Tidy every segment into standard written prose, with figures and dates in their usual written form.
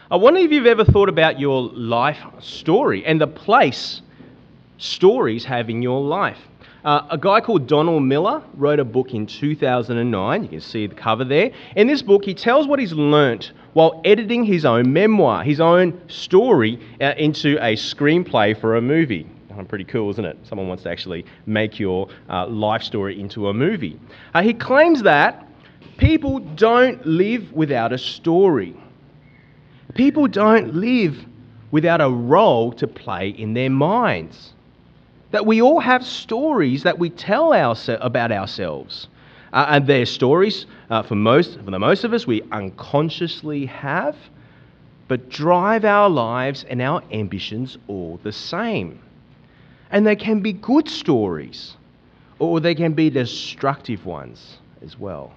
I wonder if you've ever thought about your life story and the place stories have in your life. A guy called Donald Miller wrote a book in 2009. You can see the cover there. In this book, he tells what he's learnt while editing his own memoir, his own story, into a screenplay for a movie. Pretty cool, isn't it? Someone wants to actually make your life story into a movie. He claims that people don't live without a story. People don't live without a role to play in their minds. That we all have stories that we tell about ourselves. And they're stories, for the most of us, we unconsciously have, but drive our lives and our ambitions all the same. And they can be good stories, or they can be destructive ones as well.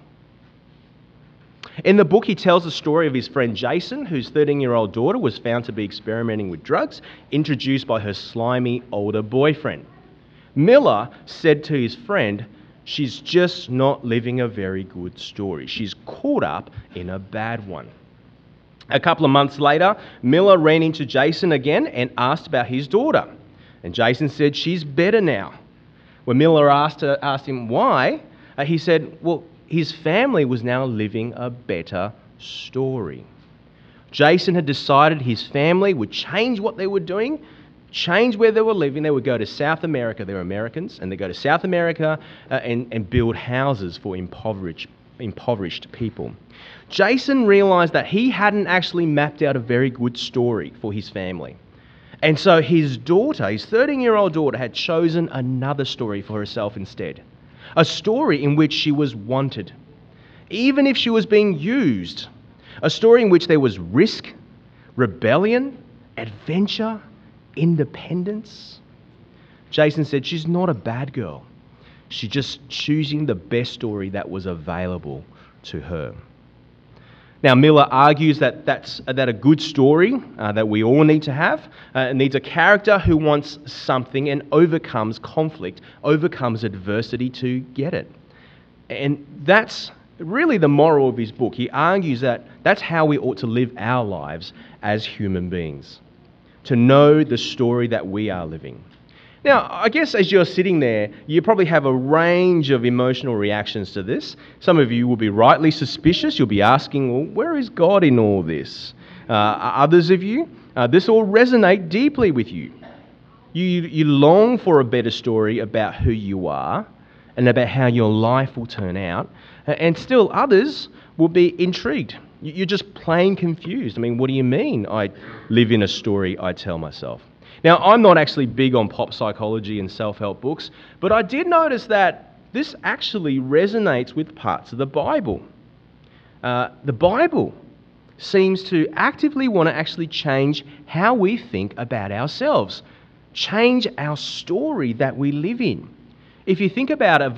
In the book, he tells the story of his friend Jason, whose 13-year-old daughter was found to be experimenting with drugs, introduced by her slimy older boyfriend. Miller said to his friend, "She's just not living a very good story. She's caught up in a bad one." A couple of months later, Miller ran into Jason again and asked about his daughter. And Jason said, "She's better now." When Miller asked him why, he said, well, his family was now living a better story. Jason had decided his family would change what they were doing, change where they were living. They would go to South America. They were Americans, and they go to South America and build houses for impoverished people. Jason realized that he hadn't actually mapped out a very good story for his family. And so his daughter, his 13-year-old daughter, had chosen another story for herself instead. A story in which she was wanted, even if she was being used. A story in which there was risk, rebellion, adventure, independence. Jason said she's not a bad girl. She's just choosing the best story that was available to her. Now, Miller argues that a good story that we all need to have needs a character who wants something and overcomes conflict, overcomes adversity to get it. And that's really the moral of his book. He argues that that's how we ought to live our lives as human beings, to know the story that we are living. Now, I guess as you're sitting there, you probably have a range of emotional reactions to this. Some of you will be rightly suspicious. You'll be asking, well, where is God in all this? Others of you, this will resonate deeply with you. You long for a better story about who you are and about how your life will turn out. And still others will be intrigued. You're just plain confused. I mean, what do you mean I live in a story I tell myself? Now, I'm not actually big on pop psychology and self-help books, but I did notice that this actually resonates with parts of the Bible. The Bible seems to actively want to actually change how we think about ourselves, change our story that we live in. If you think about a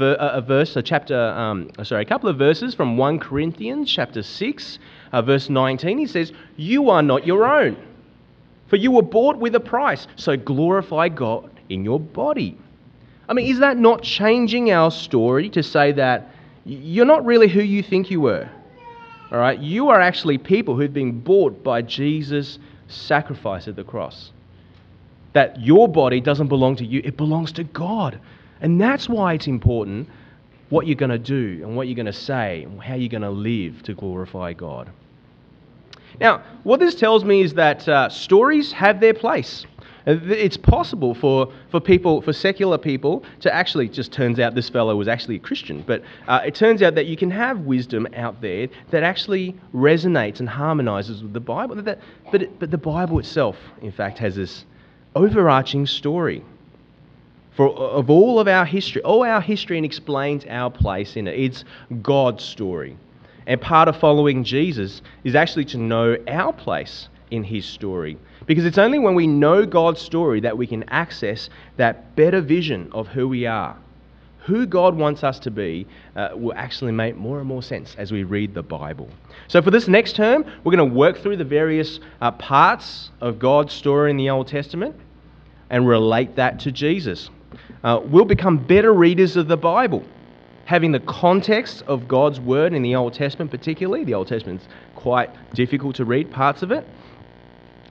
couple of verses from 1 Corinthians chapter 6, verse 19, he says, "You are not your own, for you were bought with a price, so glorify God in your body." I mean, is that not changing our story to say that you're not really who you think you were? All right, you are actually people who've been bought by Jesus' sacrifice at the cross. That your body doesn't belong to you, it belongs to God. And that's why it's important what you're going to do and what you're going to say and how you're going to live to glorify God. Now, what this tells me is that stories have their place. It's possible for secular people to actually, just turns out this fellow was actually a Christian, but it turns out that you can have wisdom out there that actually resonates and harmonizes with the Bible. But the Bible itself, in fact, has this overarching story of all our history, and explains our place in it. It's God's story. And part of following Jesus is actually to know our place in his story. Because it's only when we know God's story that we can access that better vision of who we are. Who God wants us to be will actually make more and more sense as we read the Bible. So for this next term, we're going to work through the various parts of God's story in the Old Testament and relate that to Jesus. We'll become better readers of the Bible, having the context of God's word in the Old Testament particularly. The Old Testament's quite difficult to read, parts of it.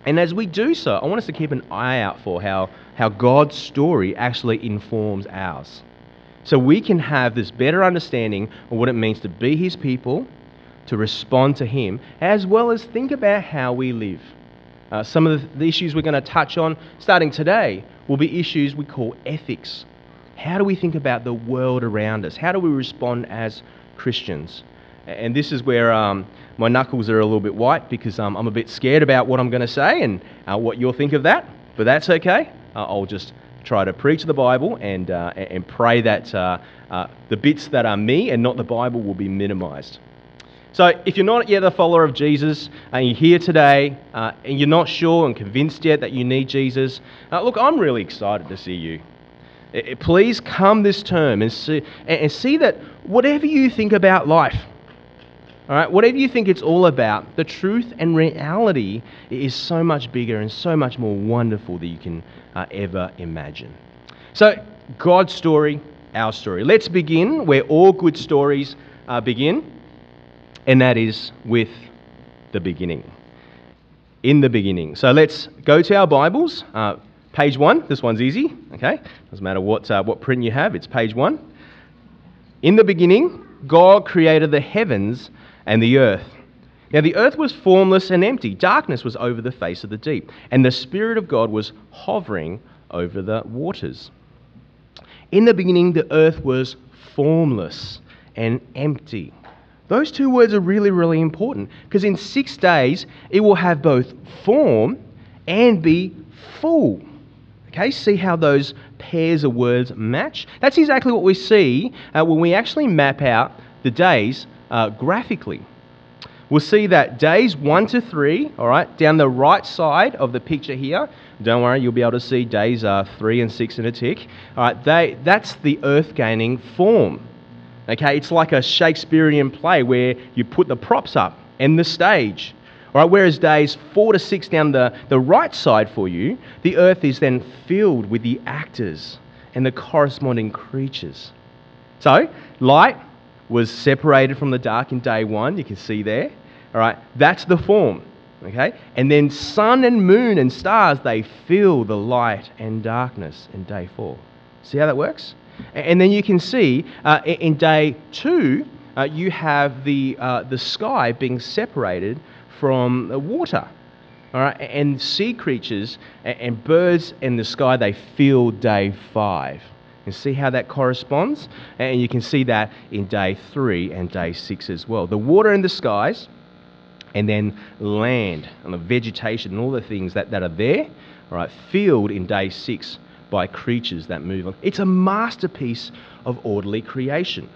And as we do so, I want us to keep an eye out for how God's story actually informs ours. So we can have this better understanding of what it means to be His people, to respond to Him, as well as think about how we live. Some of the issues we're going to touch on starting today will be issues we call ethics. How do we think about the world around us? How do we respond as Christians? And this is where my knuckles are a little bit white because I'm a bit scared about what I'm going to say and what you'll think of that. But that's okay. I'll just try to preach the Bible and pray that the bits that are me and not the Bible will be minimized. So if you're not yet a follower of Jesus and you're here today and you're not sure and convinced yet that you need Jesus, look, I'm really excited to see you. Please come this term and see that whatever you think about life, all right, whatever you think it's all about, the truth and reality is so much bigger and so much more wonderful than you can ever imagine. So God's story, our story. Let's begin where all good stories begin. And that is with the beginning. In the beginning. So let's go to our Bibles. Page 1. This one's easy. Okay. Doesn't matter what print you have. It's page 1. In the beginning, God created the heavens and the earth. Now the earth was formless and empty. Darkness was over the face of the deep. And the Spirit of God was hovering over the waters. In the beginning, the earth was formless and empty. Those two words are really, really important because in 6 days, it will have both form and be full. Okay, see how those pairs of words match? That's exactly what we see when we actually map out the days graphically. We'll see that days 1 to 3, all right, down the right side of the picture here. Don't worry, you'll be able to see days 3 and 6 in a tick. All right, that's the earth gaining form. Okay, it's like a Shakespearean play where you put the props up and the stage. All right, whereas days 4 to 6 down the right side for you, the earth is then filled with the actors and the corresponding creatures. So, light was separated from the dark in day 1, you can see there. All right, that's the form. Okay, and then sun and moon and stars, they fill the light and darkness in day 4. See how that works? And then you can see in day 2, you have the sky being separated from the water. All right, and sea creatures and birds in the sky, they fill day 5. You see how that corresponds? And you can see that in day 3 and day 6 as well. The water in the skies, and then land and the vegetation and all the things that are there, all right, filled in day 6 by creatures that move on. It's a masterpiece of orderly creation.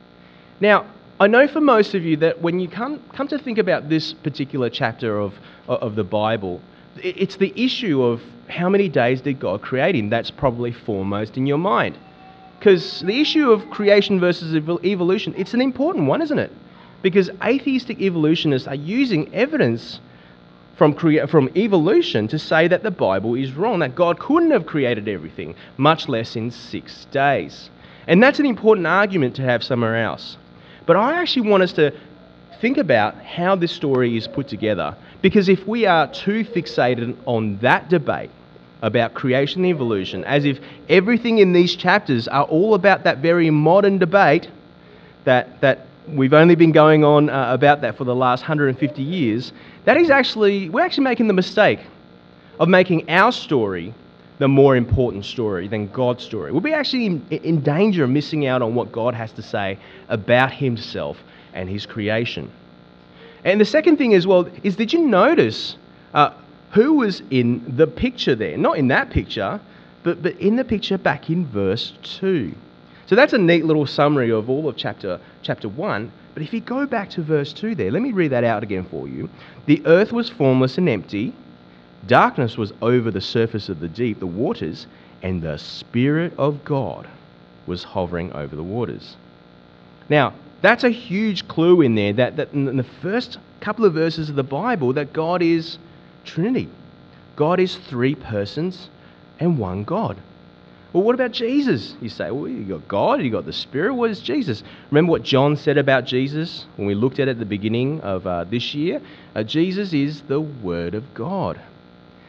Now, I know for most of you that when you come to think about this particular chapter of the Bible, it's the issue of how many days did God create in that's probably foremost in your mind. Because the issue of creation versus evolution, it's an important one, isn't it? Because atheistic evolutionists are using evidence from evolution to say that the Bible is wrong, that God couldn't have created everything, much less in 6 days. And that's an important argument to have somewhere else. But I actually want us to think about how this story is put together, because if we are too fixated on that debate about creation and evolution, as if everything in these chapters are all about that very modern debate that we've only been going on about that for the last 150 years, we're actually making the mistake of making our story the more important story than God's story. We'll be actually in danger of missing out on what God has to say about Himself and His creation. And the second thing as well is, did you notice who was in the picture there? Not in that picture, but in the picture back in verse 2. So that's a neat little summary of all of chapter 1. But if you go back to verse 2 there, let me read that out again for you. The earth was formless and empty. Darkness was over the surface of the deep, the waters, and the Spirit of God was hovering over the waters. Now, that's a huge clue in there that in the first couple of verses of the Bible that God is Trinity. God is 3 persons and one God. Well, what about Jesus? You say, well, you got God, you got the Spirit. What is Jesus? Remember what John said about Jesus when we looked at it at the beginning of this year? Jesus is the Word of God.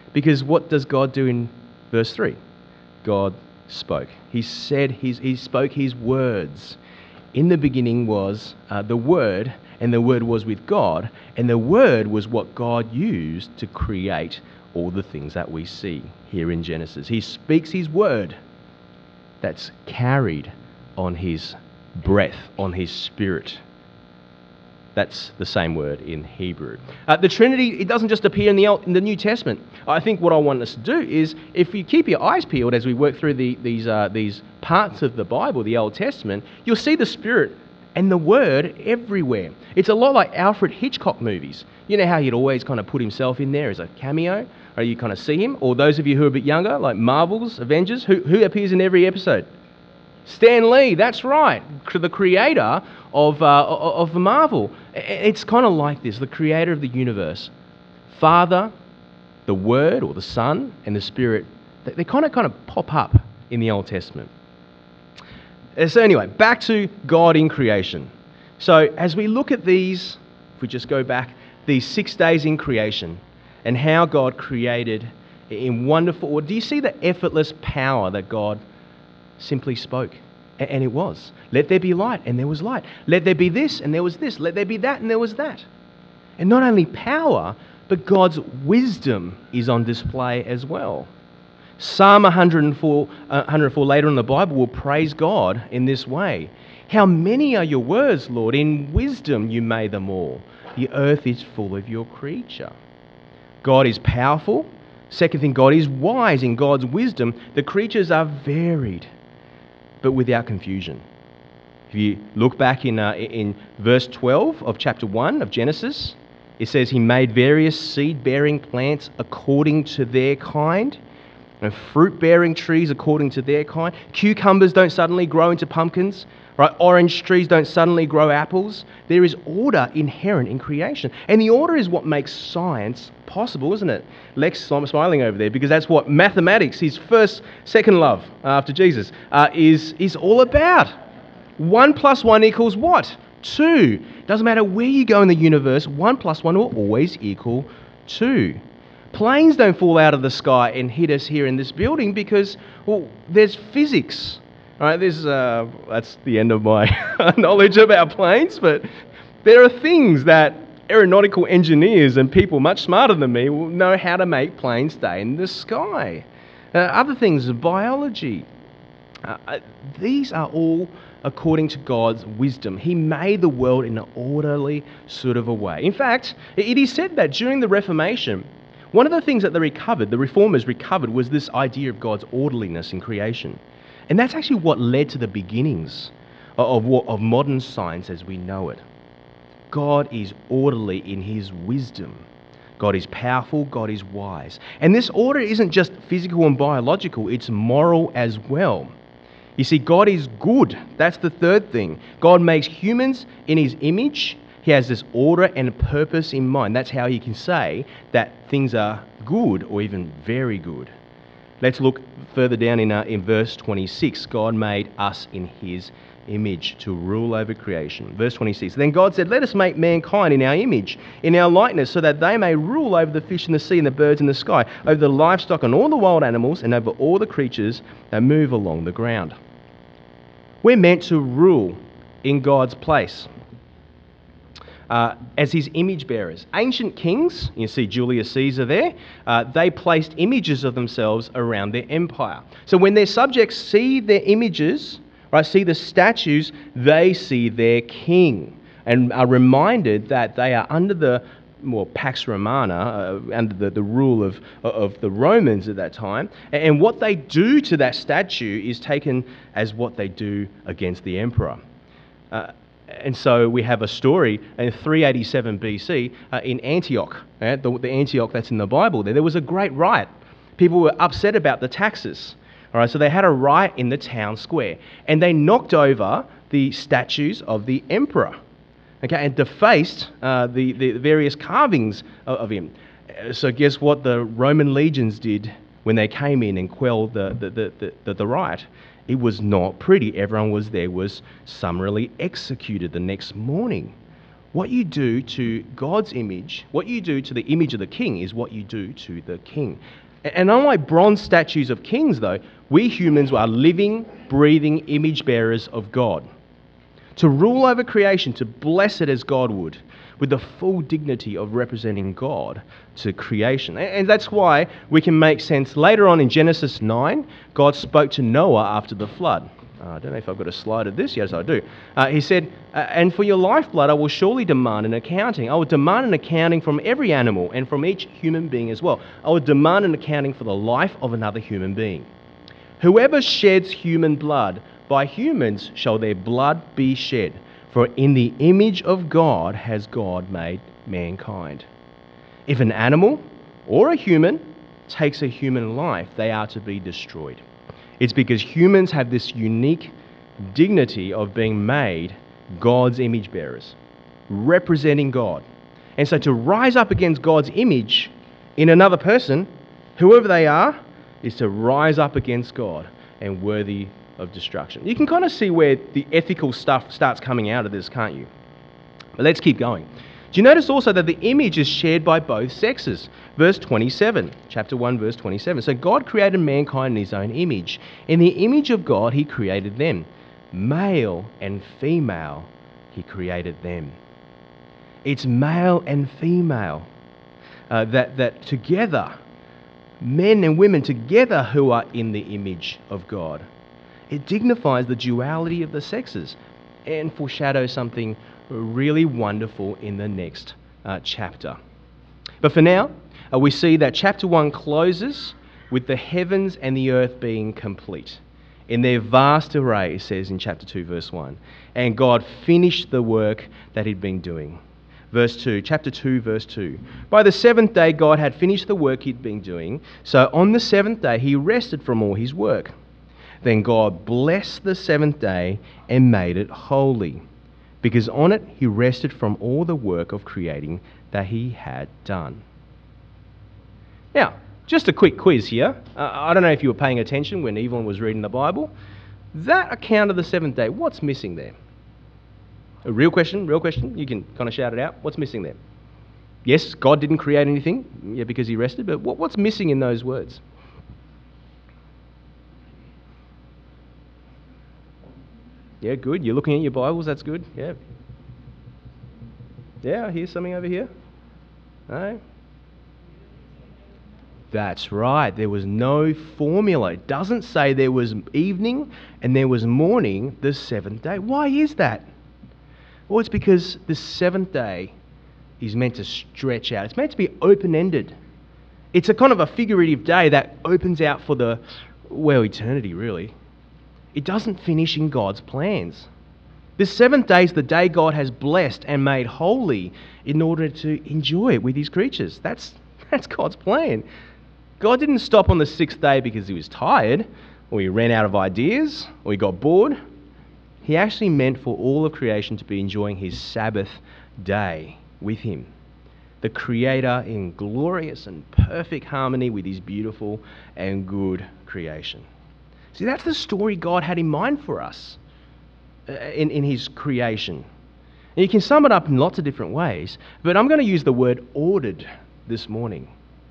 Because what does God do in verse 3? God spoke. He spoke his words. In the beginning was the Word, and the Word was with God, and the Word was what God used to create all the things that we see here in Genesis. He speaks his word that's carried on his breath, on his spirit. That's the same word in Hebrew. The Trinity, it doesn't just appear in the New Testament. I think what I want us to do is, if you keep your eyes peeled as we work through these parts of the Bible, the Old Testament, you'll see the Spirit and the Word everywhere. It's a lot like Alfred Hitchcock movies. You know how he'd always kind of put himself in there as a cameo? Or you kind of see him? Or those of you who are a bit younger, like Marvel's Avengers, who appears in every episode? Stan Lee, that's right, the creator of Marvel. It's kind of like this, the creator of the universe. Father, the Word, or the Son, and the Spirit, they kind of pop up in the Old Testament. So anyway, back to God in creation. So as we look at these, if we just go back, these 6 days in creation, and how God created in wonderful order, do you see the effortless power that God simply spoke? And it was. Let there be light, and there was light. Let there be this, and there was this. Let there be that, and there was that. And not only power, but God's wisdom is on display as well. Psalm 104 later in the Bible will praise God in this way. How many are your words, Lord? In wisdom you made them all. The earth is full of your creature. God is powerful. Second thing, God is wise. In God's wisdom, the creatures are varied, but without confusion. If you look back in verse 12 of chapter 1 of Genesis, it says he made various seed-bearing plants according to their kind, and fruit-bearing trees according to their kind. Cucumbers don't suddenly grow into pumpkins, right? Orange trees don't suddenly grow apples. There is order inherent in creation. And the order is what makes science possible, isn't it? Lex, I'm smiling over there because that's what mathematics, his second love after Jesus, is all about. 1 + 1 equals what? 2. Doesn't matter where you go in the universe, 1 + 1 will always equal 2. Planes don't fall out of the sky and hit us here in this building because, well, there's physics. All right, that's the end of my knowledge about planes, but there are things that aeronautical engineers and people much smarter than me will know how to make planes stay in the sky. Other things, biology. These are all according to God's wisdom. He made the world in an orderly sort of a way. In fact, it is said that during the Reformation, one of the things that the reformers recovered, was this idea of God's orderliness in creation. And that's actually what led to the beginnings of modern science as we know it. God is orderly in his wisdom. God is powerful, God is wise. And this order isn't just physical and biological, it's moral as well. You see, God is good. That's the third thing. God makes humans in his image. He has this order and purpose in mind. That's how he can say that things are good or even very good. Let's look further down in verse 26. God made us in his image to rule over creation. Verse 26. Then God said, let us make mankind in our image, in our likeness, so that they may rule over the fish in the sea and the birds in the sky, over the livestock and all the wild animals, and over all the creatures that move along the ground. We're meant to rule in God's place. As his image bearers. Ancient kings, you see Julius Caesar there, they placed images of themselves around their empire. So when their subjects see their images, right, see the statues, they see their king and are reminded that they are under the Pax Romana, under the rule of the Romans at that time. And what they do to that statue is taken as what they do against the emperor. And so we have a story in 387 BC in Antioch, the Antioch that's in the Bible. There was a great riot. People were upset about the taxes. All right, so they had a riot in the town square, and they knocked over the statues of the emperor, okay, and defaced the various carvings of him. So guess what the Roman legions did when they came in and quelled the riot? It was not pretty. Everyone was summarily executed the next morning. What you do to God's image, what you do to the image of the king is what you do to the king. And unlike bronze statues of kings, though, we humans are living, breathing image bearers of God. To rule over creation, to bless it as God would, with the full dignity of representing God to creation. And that's why we can make sense. Later on in Genesis 9, God spoke to Noah after the flood. I don't know if I've got a slide of this. Yes, I do. He said, and for your lifeblood I will surely demand an accounting. I will demand an accounting from every animal and from each human being as well. I will demand an accounting for the life of another human being. Whoever sheds human blood, by humans shall their blood be shed. For in the image of God has God made mankind. If an animal or a human takes a human life, they are to be destroyed. It's because humans have this unique dignity of being made God's image bearers, representing God. And so to rise up against God's image in another person, whoever they are, is to rise up against God and worthy of destruction. You can kind of see where the ethical stuff starts coming out of this, can't you? But let's keep going. Do you notice also that the image is shared by both sexes? Verse 27, chapter 1, verse 27. So God created mankind in his own image. In the image of God, he created them. Male and female, he created them. It's male and female that together, men and women together who are in the image of God. It dignifies the duality of the sexes and foreshadows something really wonderful in the next chapter. But for now, we see that chapter 1 closes with the heavens and the earth being complete. In their vast array, it says in chapter 2, verse 1. And God finished the work that he'd been doing. Verse 2, chapter 2, verse 2. By the seventh day, God had finished the work he'd been doing. So on the seventh day, he rested from all his work. Then God blessed the seventh day and made it holy, because on it he rested from all the work of creating that he had done. Now, just a quick quiz here. I don't know if you were paying attention when Evelyn was reading the Bible. That account of the seventh day, what's missing there? A real question. You can kind of shout it out. What's missing there? Yes, God didn't create anything, because he rested, but what's missing in those words? Yeah, good. You're looking at your Bibles. That's good. Yeah. Yeah, I hear something over here. No? That's right. There was no formula. It doesn't say there was evening and there was morning the seventh day. Why is that? Well, it's because the seventh day is meant to stretch out. It's meant to be open-ended. It's a kind of a figurative day that opens out for eternity, really. It doesn't finish in God's plans. This seventh day is the day God has blessed and made holy in order to enjoy it with his creatures. That's God's plan. God didn't stop on the sixth day because he was tired, or he ran out of ideas, or he got bored. He actually meant for all of creation to be enjoying his Sabbath day with him, the Creator in glorious and perfect harmony with his beautiful and good creation. See, that's the story God had in mind for us in his creation. And you can sum it up in lots of different ways, but I'm going to use the word ordered this morning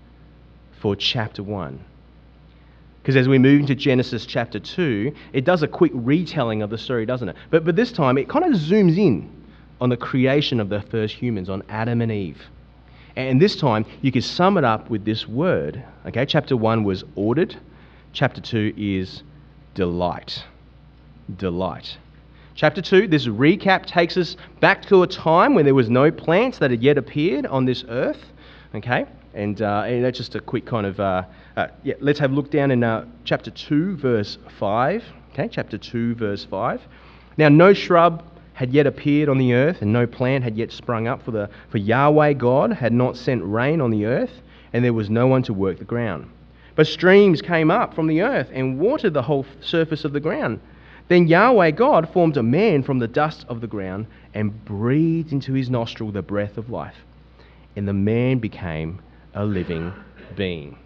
for chapter 1. Because as we move into Genesis chapter 2, it does a quick retelling of the story, doesn't it? But this time, it kind of zooms in on the creation of the first humans, on Adam and Eve. And this time, you can sum it up with this word. Okay, chapter 1 was ordered. Chapter 2 is delight. Delight. Chapter 2, this recap takes us back to a time when there was no plants that had yet appeared on this earth. Okay, and that's just a quick kind of, let's have a look down in chapter 2, verse 5. Okay, chapter 2, verse 5. Now, no shrub had yet appeared on the earth, and no plant had yet sprung up, for Yahweh God had not sent rain on the earth, and there was no one to work the ground. But streams came up from the earth and watered the whole surface of the ground. Then Yahweh God formed a man from the dust of the ground and breathed into his nostril the breath of life. And the man became a living being.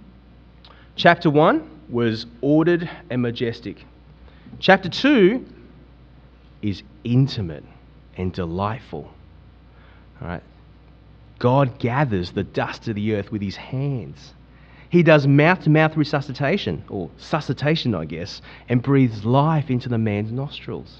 Chapter 1 was ordered and majestic. Chapter 2 is intimate and delightful. All right. God gathers the dust of the earth with his hands. He does mouth-to-mouth resuscitation, or suscitation, I guess, and breathes life into the man's nostrils.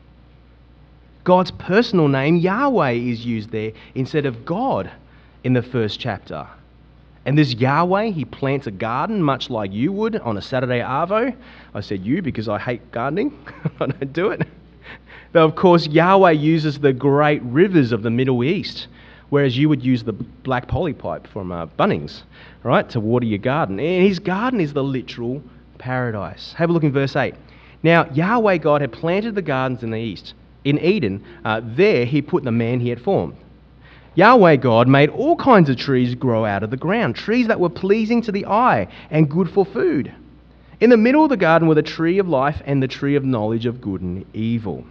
God's personal name, Yahweh, is used there instead of God in the first chapter. And this Yahweh, he plants a garden much like you would on a Saturday Arvo. I said you because I hate gardening. I don't do it. Though, of course, Yahweh uses the great rivers of the Middle East, whereas you would use the black polypipe from Bunnings, right, to water your garden. And his garden is the literal paradise. Have a look in verse 8. Now, Yahweh God had planted the gardens in the east. In Eden, there he put the man he had formed. Yahweh God made all kinds of trees grow out of the ground, trees that were pleasing to the eye and good for food. In the middle of the garden were the tree of life and the tree of knowledge of good and evil.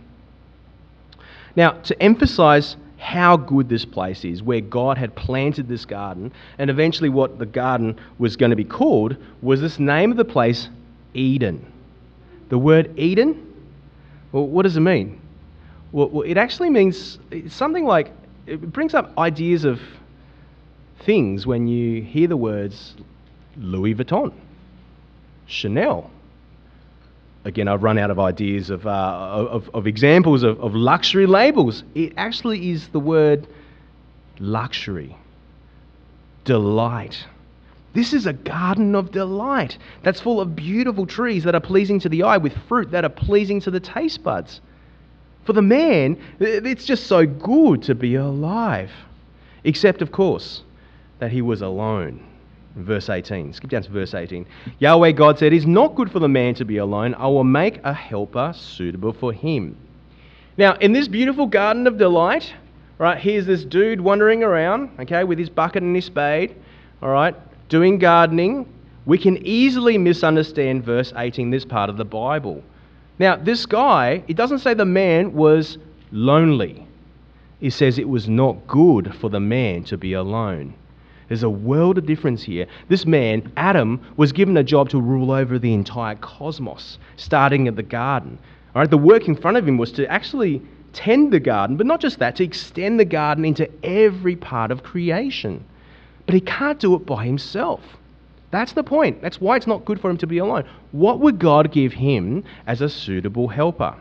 Now, to emphasize how good this place is, where God had planted this garden, and eventually what the garden was going to be called, was this name of the place, Eden. The word Eden, well, what does it mean? Well, it actually means something like, it brings up ideas of things when you hear the words Louis Vuitton, Chanel. Again, I've run out of ideas of examples of luxury labels. It actually is the word luxury, delight. This is a garden of delight that's full of beautiful trees that are pleasing to the eye, with fruit that are pleasing to the taste buds. For the man, it's just so good to be alive. Except, of course, that he was alone. Verse 18. Skip down to verse 18. Yahweh God said, "It is not good for the man to be alone. I will make a helper suitable for him." Now, in this beautiful garden of delight, right, here's this dude wandering around, okay, with his bucket and his spade, all right, doing gardening. We can easily misunderstand verse 18, this part of the Bible. Now, this guy, it doesn't say the man was lonely. It says it was not good for the man to be alone. There's a world of difference here. This man, Adam, was given a job to rule over the entire cosmos, starting at the garden. All right, the work in front of him was to actually tend the garden, but not just that, to extend the garden into every part of creation. But he can't do it by himself. That's the point. That's why it's not good for him to be alone. What would God give him as a suitable helper?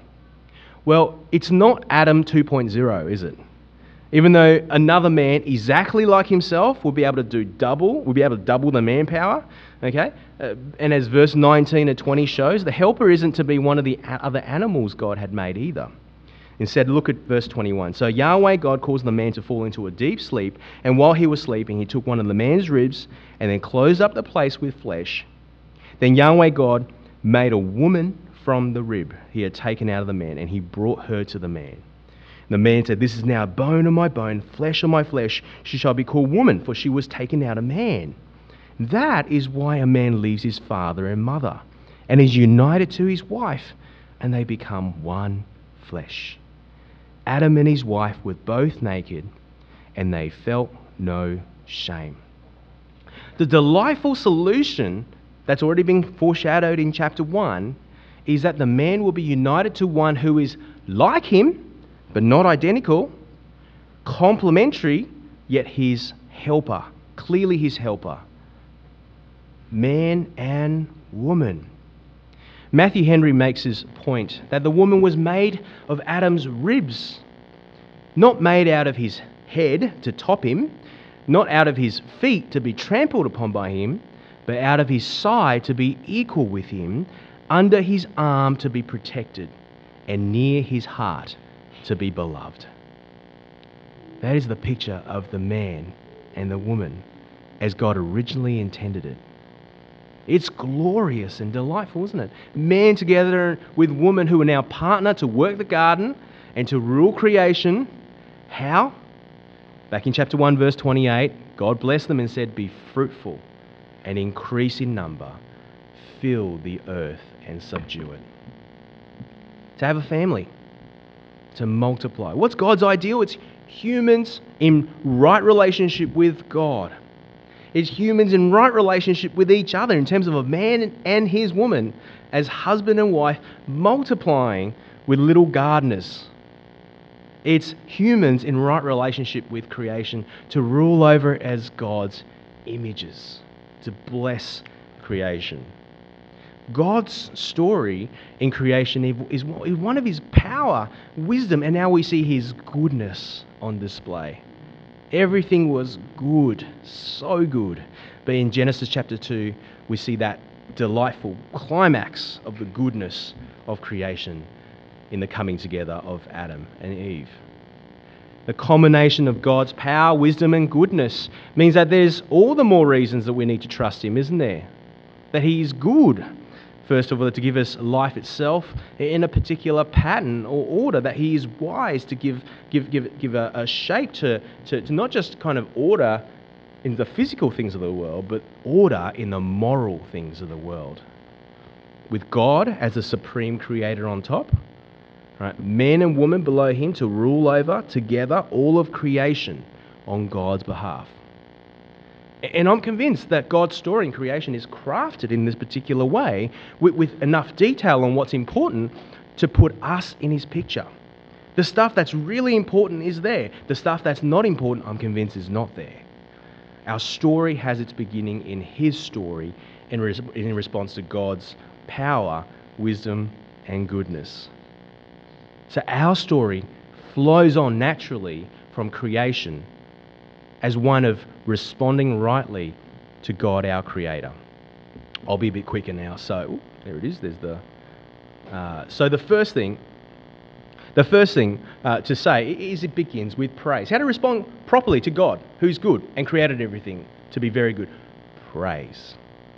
Well, it's not Adam 2.0, is it? Even though another man exactly like himself will be able to double the manpower, okay? And as verse 19 and 20 shows, the helper isn't to be one of the other animals God had made either. Instead, look at verse 21. So Yahweh God caused the man to fall into a deep sleep, and while he was sleeping, he took one of the man's ribs and then closed up the place with flesh. Then Yahweh God made a woman from the rib he had taken out of the man, and he brought her to the man. The man said, "This is now bone of my bone, flesh of my flesh. She shall be called woman, for she was taken out of man." That is why a man leaves his father and mother and is united to his wife, and they become one flesh. Adam and his wife were both naked, and they felt no shame. The delightful solution that's already been foreshadowed in chapter 1 is that the man will be united to one who is like him, but not identical, complementary, yet his helper, clearly his helper. Man and woman. Matthew Henry makes his point that the woman was made of Adam's ribs, not made out of his head to top him, not out of his feet to be trampled upon by him, but out of his side to be equal with him, under his arm to be protected, and near his heart to be beloved. That is the picture of the man and the woman as God originally intended it. It's glorious and delightful, isn't it? Man together with woman who are now partner to work the garden and to rule creation. How? Back in chapter 1, verse 28, God blessed them and said, "Be fruitful and increase in number. Fill the earth and subdue it." To have a family. To multiply. What's God's ideal? It's humans in right relationship with God. It's humans in right relationship with each other in terms of a man and his woman as husband and wife multiplying with little gardeners. It's humans in right relationship with creation to rule over it as God's images, to bless creation. God's story in creation is one of his power, wisdom, and now we see his goodness on display. Everything was good, so good. But in Genesis chapter 2, we see that delightful climax of the goodness of creation in the coming together of Adam and Eve. The combination of God's power, wisdom, and goodness means that there's all the more reasons that we need to trust him, isn't there? That he is good. First of all, to give us life itself in a particular pattern or order, that he is wise to give a shape to not just kind of order in the physical things of the world, but order in the moral things of the world. With God as the supreme creator on top, right, men and women below him to rule over together all of creation on God's behalf. And I'm convinced that God's story in creation is crafted in this particular way with enough detail on what's important to put us in his picture. The stuff that's really important is there. The stuff that's not important, I'm convinced, is not there. Our story has its beginning in his story in response to God's power, wisdom, and goodness. So our story flows on naturally from creation as one of responding rightly to God, our Creator. I'll be a bit quicker now. So, there it is. There's the. So the first thing to say is it begins with praise. How to respond properly to God, who's good and created everything to be very good. Praise.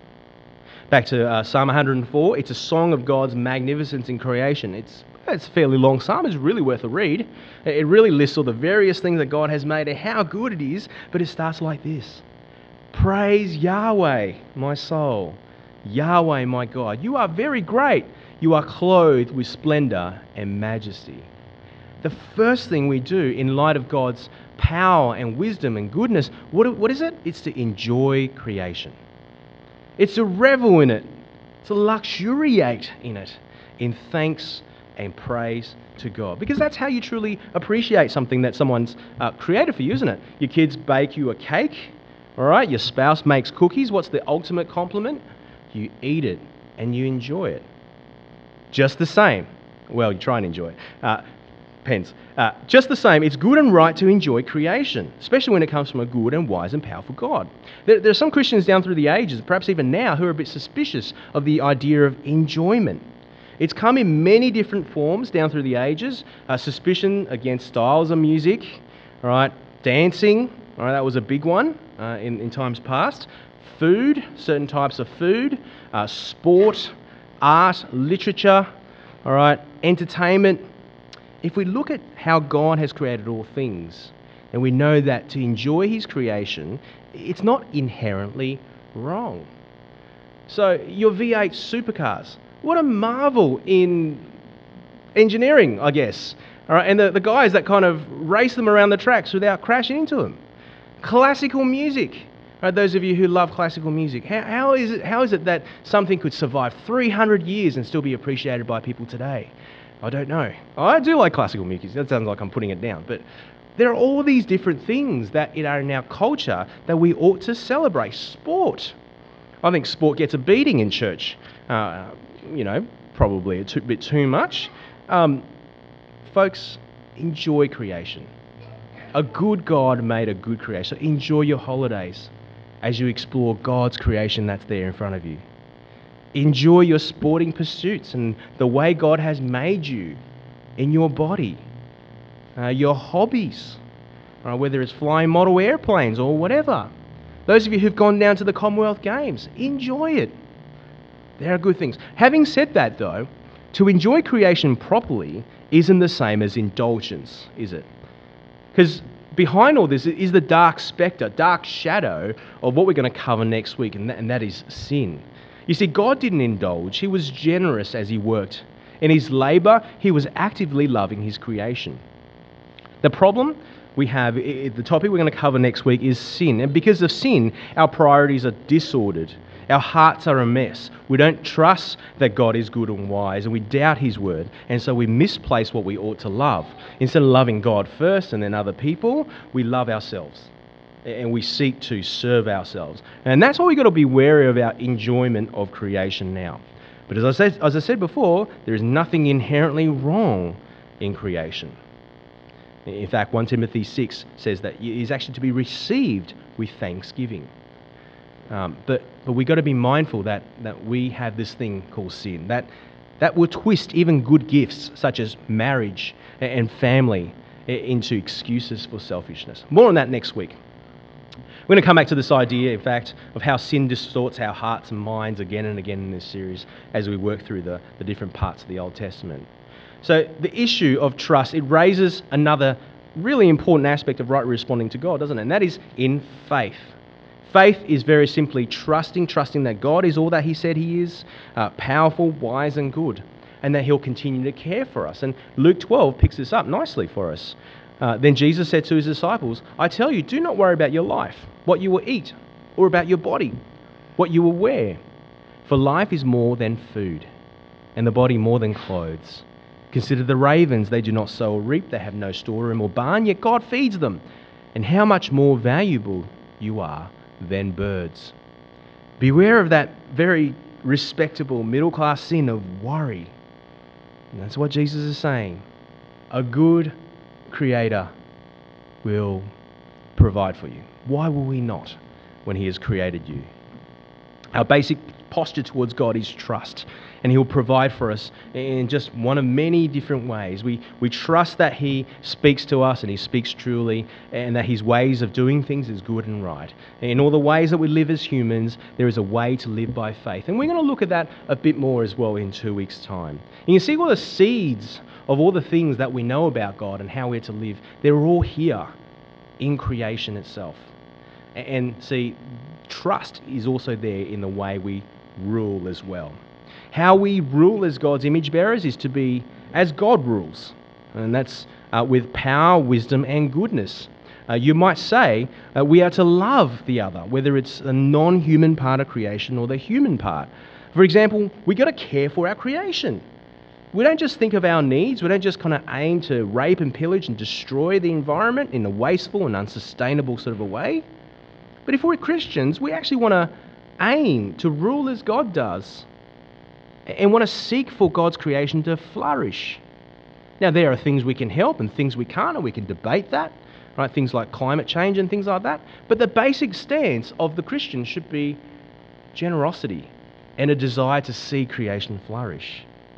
Back to Psalm 104. It's a song of God's magnificence in creation. It's a fairly long psalm. It's really worth a read. It really lists all the various things that God has made and how good it is, but it starts like this. Praise Yahweh, my soul. Yahweh, my God. You are very great. You are clothed with splendor and majesty. The first thing we do in light of God's power and wisdom and goodness, what is it? It's to enjoy creation. It's to revel in it. To luxuriate in it. In thanks and praise to God. Because that's how you truly appreciate something that someone's created for you, isn't it? Your kids bake you a cake, all right? Your spouse makes cookies. What's the ultimate compliment? You eat it and you enjoy it. Just the same. Well, you try and enjoy it. Pens. Just the same, it's good and right to enjoy creation, especially when it comes from a good and wise and powerful God. There are some Christians down through the ages, perhaps even now, who are a bit suspicious of the idea of enjoyment. It's come in many different forms down through the ages. Suspicion against styles of music, all right, dancing, all right, that was a big one in times past. Food, certain types of food, sport, art, literature, all right, entertainment. If we look at how God has created all things, then we know that to enjoy his creation, it's not inherently wrong. So your V8 supercars, what a marvel in engineering, I guess. All right, and the guys that kind of race them around the tracks without crashing into them. Classical music. Right, those of you who love classical music, how is it that something could survive 300 years and still be appreciated by people today? I don't know. I do like classical music. That sounds like I'm putting it down. But there are all these different things that are in our culture that we ought to celebrate. Sport. I think sport gets a beating in church. Probably a bit too much. Folks, enjoy creation. A good God made a good creation. So enjoy your holidays as you explore God's creation that's there in front of you. Enjoy your sporting pursuits and the way God has made you in your body. Your hobbies, whether it's flying model airplanes or whatever. Those of you who've gone down to the Commonwealth Games, enjoy it. There are good things. Having said that, though, to enjoy creation properly isn't the same as indulgence, is it? Because behind all this is the dark spectre, dark shadow of what we're going to cover next week, and that is sin. You see, God didn't indulge. He was generous as he worked. In his labour, he was actively loving his creation. The problem we have, the topic we're going to cover next week, is sin. And because of sin, our priorities are disordered. Our hearts are a mess. We don't trust that God is good and wise, and we doubt his word. And so we misplace what we ought to love. Instead of loving God first and then other people, we love ourselves. And we seek to serve ourselves. And that's why we've got to be wary of our enjoyment of creation now. But as I said before, there is nothing inherently wrong in creation. In fact, 1 Timothy 6 says that it is actually to be received with thanksgiving. But we've got to be mindful that we have this thing called sin, that will twist even good gifts such as marriage and family into excuses for selfishness. More on that next week. We're going to come back to this idea, in fact, of how sin distorts our hearts and minds again and again in this series as we work through the different parts of the Old Testament. So the issue of trust, it raises another really important aspect of rightly responding to God, doesn't it? And that is in faith. Faith is very simply trusting that God is all that he said he is, powerful, wise and good, and that he'll continue to care for us. And Luke 12 picks this up nicely for us. Then Jesus said to his disciples, I tell you, do not worry about your life, what you will eat, or about your body, what you will wear. For life is more than food, and the body more than clothes. Consider the ravens, they do not sow or reap, they have no storeroom or barn, yet God feeds them. And how much more valuable you are than birds. Beware of that very respectable middle-class sin of worry. And that's what Jesus is saying. A good Creator will provide for you. Why will we not when he has created you? Our basic posture towards God is trust, and he'll provide for us in just one of many different ways. We trust that he speaks to us and he speaks truly, and that his ways of doing things is good and right. In all the ways that we live as humans, there is a way to live by faith. And we're going to look at that a bit more as well in 2 weeks' time. And you see all the seeds of all the things that we know about God and how we're to live, they're all here in creation itself. And see, trust is also there in the way we rule as well. How we rule as God's image bearers is to be as God rules, and that's with power, wisdom, and goodness. You might say we are to love the other, whether it's a non-human part of creation or the human part. For example, we got to care for our creation. We don't just think of our needs. We don't just kind of aim to rape and pillage and destroy the environment in a wasteful and unsustainable sort of a way. But if we're Christians, we actually want to aim to rule as God does and want to seek for God's creation to flourish. Now, there are things we can help and things we can't, and we can debate that, right? Things like climate change and things like that. But the basic stance of the Christian should be generosity and a desire to see creation flourish.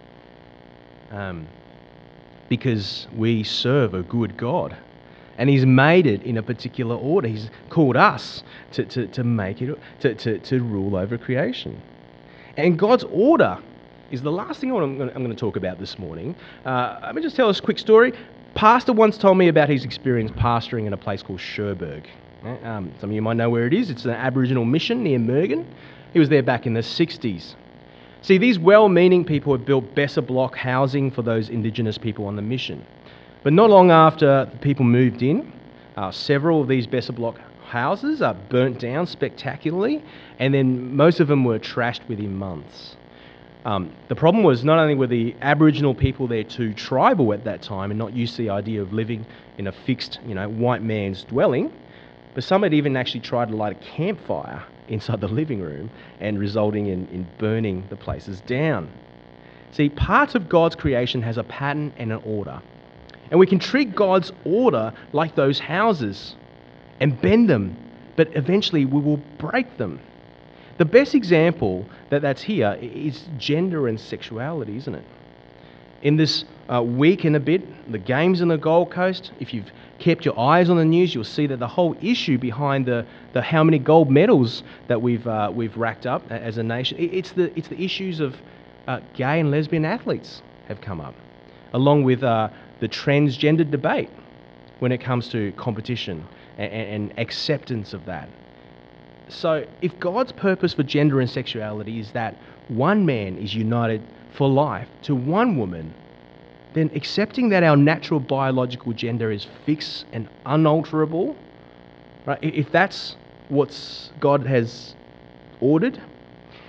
Because we serve a good God, and he's made it in a particular order. He's called us to make it, to rule over creation. And God's order is the last thing I'm going to talk about this morning. Let me just tell us a quick story. Pastor once told me about his experience pastoring in a place called Cherbourg. Some of you might know where it is. It's an Aboriginal mission near Mergen. He was there back in the 60s. See, these well-meaning people had built Besser block housing for those Indigenous people on the mission. But not long after the people moved in, several of these Besser block houses are burnt down spectacularly, and then most of them were trashed within months. The problem was not only were the Aboriginal people there too tribal at that time and not used to the idea of living in a fixed, white man's dwelling, but some had even actually tried to light a campfire inside the living room and resulting in burning the places down. See, parts of God's creation has a pattern and an order. And we can treat God's order like those houses and bend them, but eventually we will break them. The best example that's here is gender and sexuality, isn't it? In this week and a bit, the games in the Gold Coast, if you've kept your eyes on the news, you'll see that the whole issue behind the how many gold medals that we've racked up as a nation, it's the issues of gay and lesbian athletes have come up, along with the transgender debate when it comes to competition and acceptance of that. So if God's purpose for gender and sexuality is that one man is united for life to one woman, then accepting that our natural biological gender is fixed and unalterable, right? If that's what God has ordered,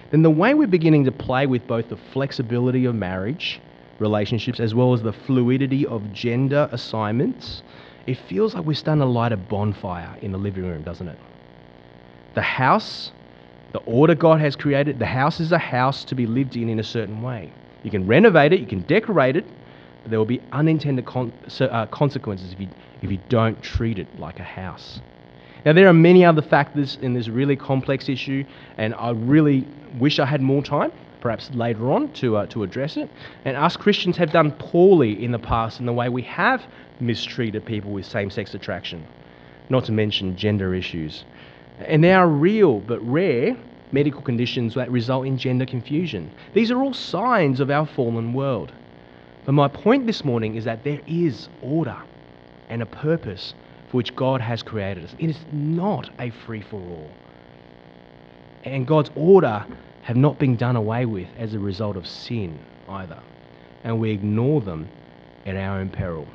then the way we're beginning to play with both the flexibility of marriage relationships as well as the fluidity of gender assignments, it feels like we're starting to light a bonfire in the living room, doesn't it? The house, the order God has created, the house is a house to be lived in a certain way. You can renovate it, you can decorate it, but there will be unintended consequences if you don't treat it like a house. Now, there are many other factors in this really complex issue, and I really wish I had more time, perhaps later on, to address it. And us Christians have done poorly in the past in the way we have mistreated people with same-sex attraction, not to mention gender issues. And there are real but rare medical conditions that result in gender confusion. These are all signs of our fallen world. But my point this morning is that there is order and a purpose for which God has created us. It is not a free-for-all. And God's order have not been done away with as a result of sin either. And we ignore them at our own peril.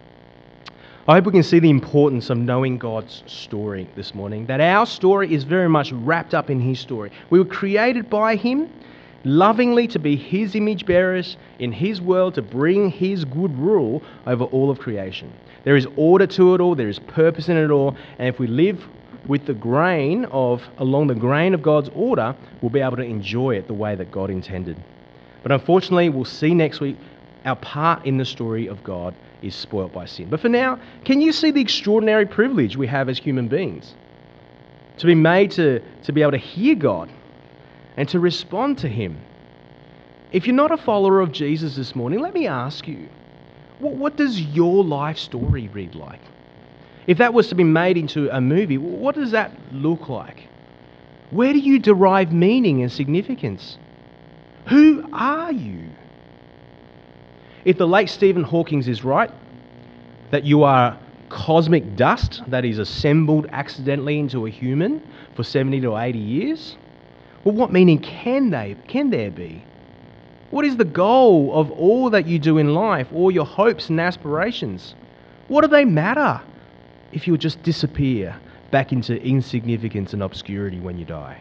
I hope we can see the importance of knowing God's story this morning, that our story is very much wrapped up in His story. We were created by Him, lovingly to be His image bearers in His world, to bring His good rule over all of creation. There is order to it all, there is purpose in it all, and if we live with along the grain of God's order, we'll be able to enjoy it the way that God intended. But unfortunately, we'll see next week, our part in the story of God is spoilt by sin. But for now, can you see the extraordinary privilege we have as human beings? To be made to be able to hear God and to respond to Him. If you're not a follower of Jesus this morning, let me ask you, what does your life story read like? If that was to be made into a movie, what does that look like? Where do you derive meaning and significance? Who are you? If the late Stephen Hawking is right, that you are cosmic dust that is assembled accidentally into a human for 70 to 80 years, well, what meaning can there be? What is the goal of all that you do in life, all your hopes and aspirations? What do they matter if you'll just disappear back into insignificance and obscurity when you die?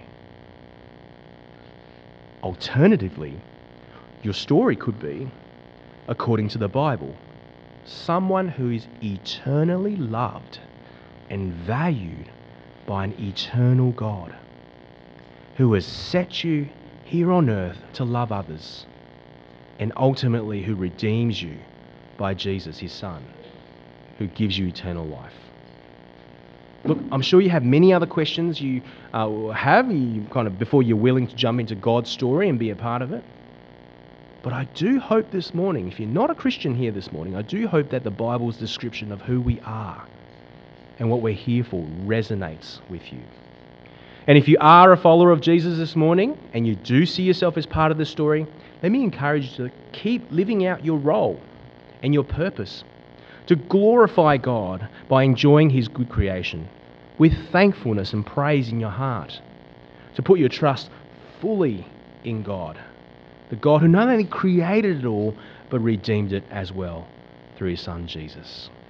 Alternatively, your story could be, according to the Bible, someone who is eternally loved and valued by an eternal God, who has set you here on earth to love others, and ultimately who redeems you by Jesus, His Son, who gives you eternal life. Look, I'm sure you have many other questions you before you're willing to jump into God's story and be a part of it. But I do hope this morning, if you're not a Christian here this morning, I do hope that the Bible's description of who we are and what we're here for resonates with you. And if you are a follower of Jesus this morning and you do see yourself as part of the story, let me encourage you to keep living out your role and your purpose, to glorify God by enjoying His good creation with thankfulness and praise in your heart, to put your trust fully in God, the God who not only created it all, but redeemed it as well through His Son, Jesus.